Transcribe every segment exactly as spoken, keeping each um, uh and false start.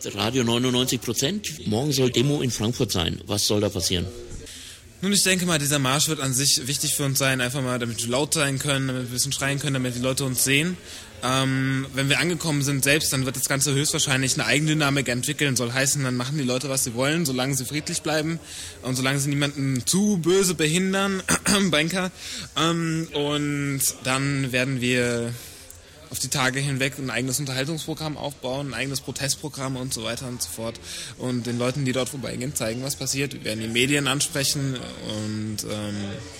Radio neunundneunzig Prozent. Morgen soll Demo in Frankfurt sein. Was soll da passieren? Nun, ich denke mal, dieser Marsch wird an sich wichtig für uns sein, einfach mal, damit wir laut sein können, damit wir ein bisschen schreien können, damit die Leute uns sehen. Ähm, wenn wir angekommen sind selbst, dann wird das Ganze höchstwahrscheinlich eine Eigendynamik entwickeln, soll heißen, dann machen die Leute, was sie wollen, solange sie friedlich bleiben und solange sie niemanden zu böse behindern, Banker. Ähm, und dann werden wir auf die Tage hinweg ein eigenes Unterhaltungsprogramm aufbauen, ein eigenes Protestprogramm und so weiter und so fort. Und den Leuten, die dort vorbeigehen, zeigen, was passiert. Wir werden die Medien ansprechen und ähm,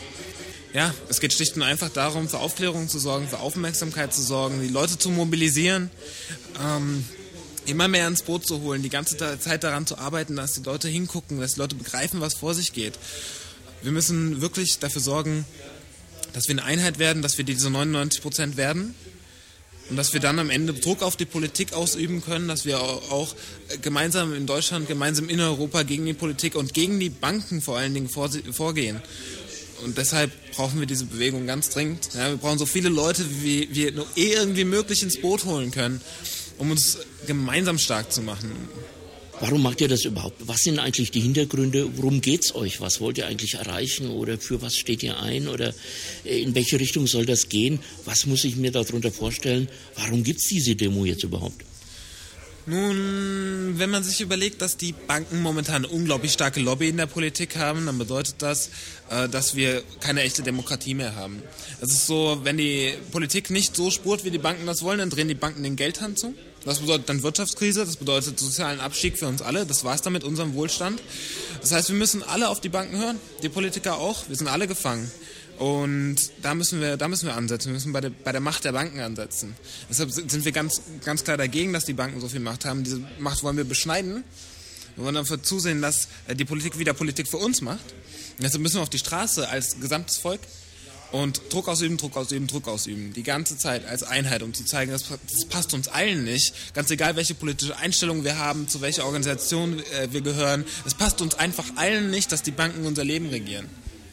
ja, es geht schlicht und einfach darum, für Aufklärung zu sorgen, für Aufmerksamkeit zu sorgen, die Leute zu mobilisieren, ähm, immer mehr ins Boot zu holen, die ganze Zeit daran zu arbeiten, dass die Leute hingucken, dass die Leute begreifen, was vor sich geht. Wir müssen wirklich dafür sorgen, dass wir eine Einheit werden, dass wir diese neunundneunzig Prozent werden. Und dass wir dann am Ende Druck auf die Politik ausüben können, dass wir auch gemeinsam in Deutschland, gemeinsam in Europa gegen die Politik und gegen die Banken vor allen Dingen vorgehen. Und deshalb brauchen wir diese Bewegung ganz dringend. Ja, wir brauchen so viele Leute, wie wir nur irgendwie möglich ins Boot holen können, um uns gemeinsam stark zu machen. Warum macht ihr das überhaupt? Was sind eigentlich die Hintergründe? Worum geht's euch? Was wollt ihr eigentlich erreichen? Oder für was steht ihr ein? Oder in welche Richtung soll das gehen? Was muss ich mir darunter vorstellen? Warum gibt's diese Demo jetzt überhaupt? Nun, wenn man sich überlegt, dass die Banken momentan eine unglaublich starke Lobby in der Politik haben, dann bedeutet das, dass wir keine echte Demokratie mehr haben. Es ist so, wenn die Politik nicht so spurt, wie die Banken das wollen, dann drehen die Banken den Geldhahn zu. Das bedeutet dann Wirtschaftskrise, das bedeutet sozialen Abstieg für uns alle. Das war's dann mit unserem Wohlstand. Das heißt, wir müssen alle auf die Banken hören, die Politiker auch. Wir sind alle gefangen. Und da müssen wir, da müssen wir ansetzen. Wir müssen bei der, bei der Macht der Banken ansetzen. Deshalb sind wir ganz, ganz klar dagegen, dass die Banken so viel Macht haben. Diese Macht wollen wir beschneiden. Wir wollen dafür zusehen, dass die Politik wieder Politik für uns macht. Und deshalb müssen wir auf die Straße als gesamtes Volk und Druck ausüben, Druck ausüben, Druck ausüben. Die ganze Zeit als Einheit, um zu zeigen, das, das passt uns allen nicht. Ganz egal, welche politische Einstellung wir haben, zu welcher Organisation äh, wir gehören. Es passt uns einfach allen nicht, dass die Banken unser Leben regieren.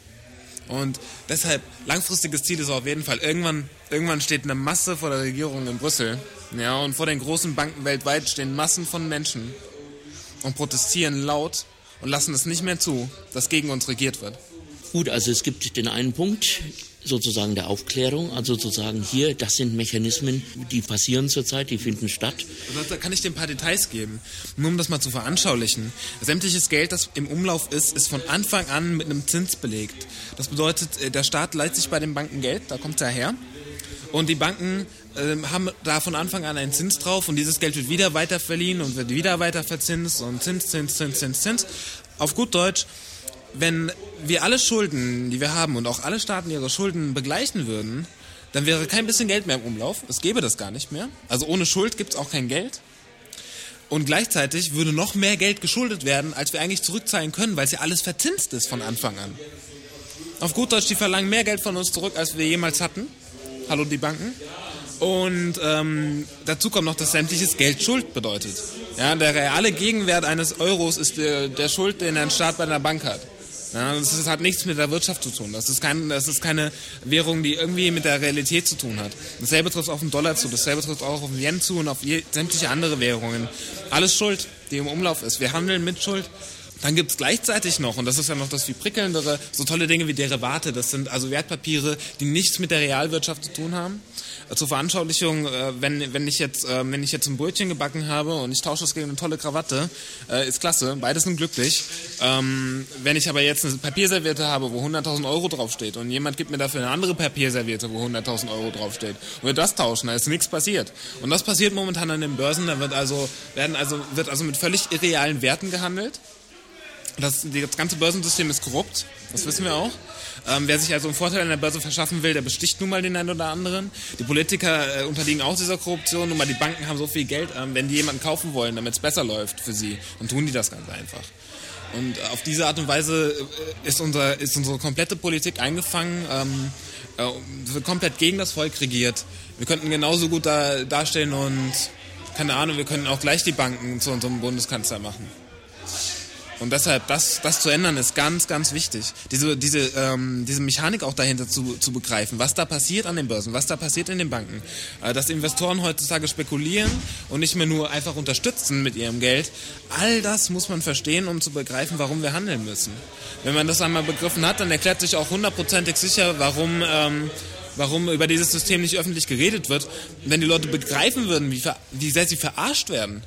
Und deshalb, langfristiges Ziel ist auf jeden Fall, irgendwann, irgendwann steht eine Masse vor der Regierung in Brüssel. Ja, und vor den großen Banken weltweit stehen Massen von Menschen und protestieren laut und lassen es nicht mehr zu, dass gegen uns regiert wird. Gut, also es gibt den einen Punkt, sozusagen der Aufklärung, also sozusagen hier, das sind Mechanismen, die passieren zurzeit, die finden statt. Also da kann ich dir ein paar Details geben, nur um das mal zu veranschaulichen. Sämtliches Geld, das im Umlauf ist, ist von Anfang an mit einem Zins belegt. Das bedeutet, der Staat leiht sich bei den Banken Geld, da kommt es ja her. Und die Banken äh, haben da von Anfang an einen Zins drauf und dieses Geld wird wieder weiter verliehen und wird wieder weiter verzinst und Zins, Zins, Zins, Zins, Zins. Auf gut Deutsch, wenn wir alle Schulden, die wir haben und auch alle Staaten ihre Schulden begleichen würden, dann wäre kein bisschen Geld mehr im Umlauf. Es gäbe das gar nicht mehr. Also ohne Schuld gibt es auch kein Geld. Und gleichzeitig würde noch mehr Geld geschuldet werden, als wir eigentlich zurückzahlen können, weil es ja alles verzinst ist von Anfang an. Auf gut Deutsch, die verlangen mehr Geld von uns zurück, als wir jemals hatten. Hallo die Banken. Und ähm, dazu kommt noch, dass sämtliches Geld Schuld bedeutet. Ja, der reale Gegenwert eines Euros ist der, der Schuld, den ein Staat bei einer Bank hat. Ja, das, ist, das hat nichts mit der Wirtschaft zu tun. Das ist, kein, das ist keine Währung, die irgendwie mit der Realität zu tun hat. Dasselbe trifft auf den Dollar zu, dasselbe trifft auch auf den Yen zu und auf je, sämtliche andere Währungen. Alles Schuld, die im Umlauf ist. Wir handeln mit Schuld. Dann gibt es gleichzeitig noch, und das ist ja noch das viel prickelndere, so tolle Dinge wie Derivate. Das sind also Wertpapiere, die nichts mit der Realwirtschaft zu tun haben. Zur Veranschaulichung, wenn, wenn, ich jetzt, wenn ich jetzt ein Brötchen gebacken habe und ich tausche das gegen eine tolle Krawatte, ist klasse, beides sind glücklich. Wenn ich aber jetzt eine Papierserviette habe, wo hunderttausend Euro draufsteht und jemand gibt mir dafür eine andere Papierserviette, wo hunderttausend Euro draufsteht, und wir das tauschen, da ist nichts passiert. Und das passiert momentan an den Börsen, da wird also, werden also, wird also mit völlig irrealen Werten gehandelt. Das, das ganze Börsensystem ist korrupt, das wissen wir auch. Ähm, wer sich also einen Vorteil an der Börse verschaffen will, der besticht nun mal den einen oder anderen. Die Politiker äh, unterliegen auch dieser Korruption, nun mal die Banken haben so viel Geld, ähm, wenn die jemanden kaufen wollen, damit es besser läuft für sie, dann tun die das ganz einfach. Und äh, auf diese Art und Weise ist, unser, ist unsere komplette Politik eingefangen, ähm, äh, wird komplett gegen das Volk regiert. Wir könnten genauso gut da dastehen und, keine Ahnung, wir könnten auch gleich die Banken zu unserem Bundeskanzler machen. Und deshalb, das, das zu ändern, ist ganz, ganz wichtig. Diese, diese, ähm, diese Mechanik auch dahinter zu, zu begreifen, was da passiert an den Börsen, was da passiert in den Banken. Äh, dass Investoren heutzutage spekulieren und nicht mehr nur einfach unterstützen mit ihrem Geld. All das muss man verstehen, um zu begreifen, warum wir handeln müssen. Wenn man das einmal begriffen hat, dann erklärt sich auch hundertprozentig sicher, warum, ähm, warum über dieses System nicht öffentlich geredet wird. Wenn die Leute begreifen würden, wie, ver- wie sehr sie verarscht werden,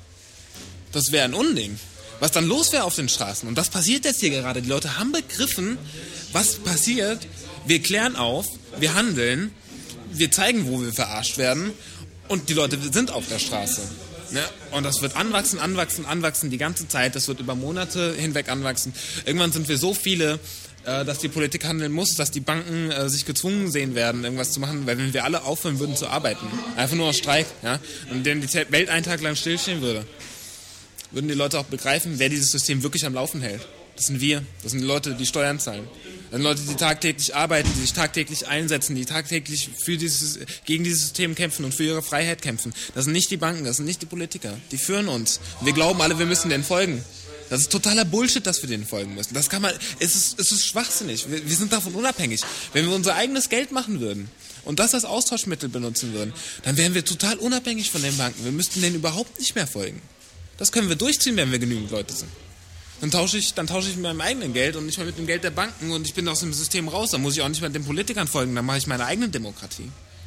das wäre ein Unding. Was dann los wäre auf den Straßen. Und das passiert jetzt hier gerade. Die Leute haben begriffen, was passiert. Wir klären auf, wir handeln, wir zeigen, wo wir verarscht werden und die Leute sind auf der Straße. Ne? Und das wird anwachsen, anwachsen, anwachsen die ganze Zeit. Das wird über Monate hinweg anwachsen. Irgendwann sind wir so viele, äh, dass die Politik handeln muss, dass die Banken äh, sich gezwungen sehen werden, irgendwas zu machen. Weil wenn wir alle aufhören würden zu arbeiten, einfach nur aus Streik, ja, und wenn die Welt einen Tag lang stillstehen würde, würden die Leute auch begreifen, wer dieses System wirklich am Laufen hält. Das sind wir. Das sind die Leute, die Steuern zahlen. Das sind Leute, die tagtäglich arbeiten, die sich tagtäglich einsetzen, die tagtäglich für dieses, gegen dieses System kämpfen und für ihre Freiheit kämpfen. Das sind nicht die Banken, das sind nicht die Politiker. Die führen uns. Und wir glauben alle, wir müssen denen folgen. Das ist totaler Bullshit, dass wir denen folgen müssen. Das kann man, es ist, es ist schwachsinnig. Wir, wir sind davon unabhängig. Wenn wir unser eigenes Geld machen würden und das als Austauschmittel benutzen würden, dann wären wir total unabhängig von den Banken. Wir müssten denen überhaupt nicht mehr folgen. Das können wir durchziehen, wenn wir genügend Leute sind. Dann tausche ich, dann tausche ich mit meinem eigenen Geld und nicht mehr mit dem Geld der Banken und ich bin aus dem System raus. Dann muss ich auch nicht mehr den Politikern folgen, dann mache ich meine eigene Demokratie.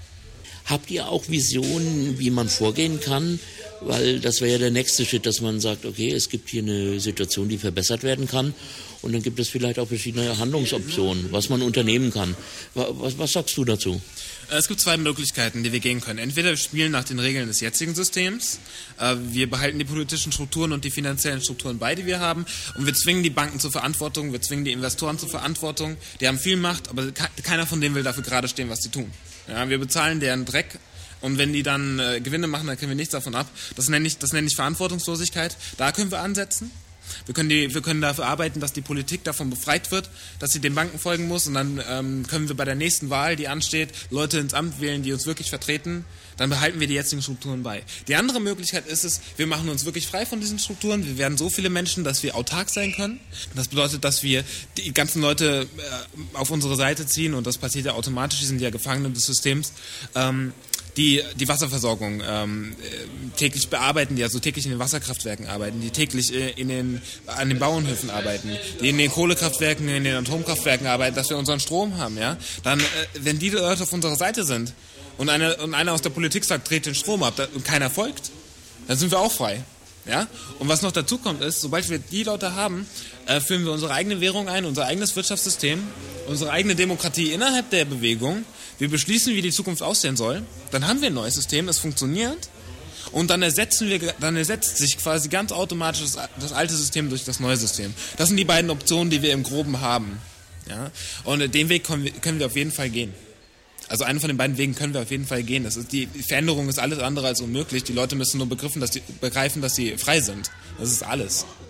Habt ihr auch Visionen, wie man vorgehen kann? Weil das wäre ja der nächste Schritt, dass man sagt, okay, es gibt hier eine Situation, die verbessert werden kann und dann gibt es vielleicht auch verschiedene Handlungsoptionen, was man unternehmen kann. Was, was sagst du dazu? Es gibt zwei Möglichkeiten, die wir gehen können. Entweder wir spielen nach den Regeln des jetzigen Systems, wir behalten die politischen Strukturen und die finanziellen Strukturen bei, die wir haben, und wir zwingen die Banken zur Verantwortung, wir zwingen die Investoren zur Verantwortung. Die haben viel Macht, aber keiner von denen will dafür gerade stehen, was sie tun. Ja, wir bezahlen deren Dreck. Und wenn die dann äh, Gewinne machen, dann kriegen wir nichts davon ab. Das nenne ich, das nenne ich Verantwortungslosigkeit. Da können wir ansetzen. Wir können, die, wir können dafür arbeiten, dass die Politik davon befreit wird, dass sie den Banken folgen muss. Und dann ähm, können wir bei der nächsten Wahl, die ansteht, Leute ins Amt wählen, die uns wirklich vertreten. Dann behalten wir die jetzigen Strukturen bei. Die andere Möglichkeit ist es, wir machen uns wirklich frei von diesen Strukturen. Wir werden so viele Menschen, dass wir autark sein können. Das bedeutet, dass wir die ganzen Leute äh, auf unsere Seite ziehen. Und das passiert ja automatisch. Die sind ja Gefangene des Systems. Ähm, die die Wasserversorgung ähm, täglich bearbeiten, die also täglich in den Wasserkraftwerken arbeiten, die täglich äh, in den, an den Bauernhöfen arbeiten, die in den Kohlekraftwerken, in den Atomkraftwerken arbeiten, dass wir unseren Strom haben, ja. Dann, äh, wenn die Leute auf unserer Seite sind und, eine, und einer aus der Politik sagt, dreht den Strom ab da, und keiner folgt, dann sind wir auch frei. Ja? Und was noch dazu kommt ist, sobald wir die Leute haben, äh, führen wir unsere eigene Währung ein, unser eigenes Wirtschaftssystem, unsere eigene Demokratie innerhalb der Bewegung. Wir beschließen, wie die Zukunft aussehen soll. Dann haben wir ein neues System, es funktioniert. Und dann ersetzen wir, dann ersetzt sich quasi ganz automatisch das, das alte System durch das neue System. Das sind die beiden Optionen, die wir im Groben haben. Ja? Und den Weg können wir, können wir auf jeden Fall gehen. Also einen von den beiden Wegen können wir auf jeden Fall gehen. Das ist, die Veränderung ist alles andere als unmöglich. Die Leute müssen nur begriffen, dass die, begreifen, dass sie frei sind. Das ist alles.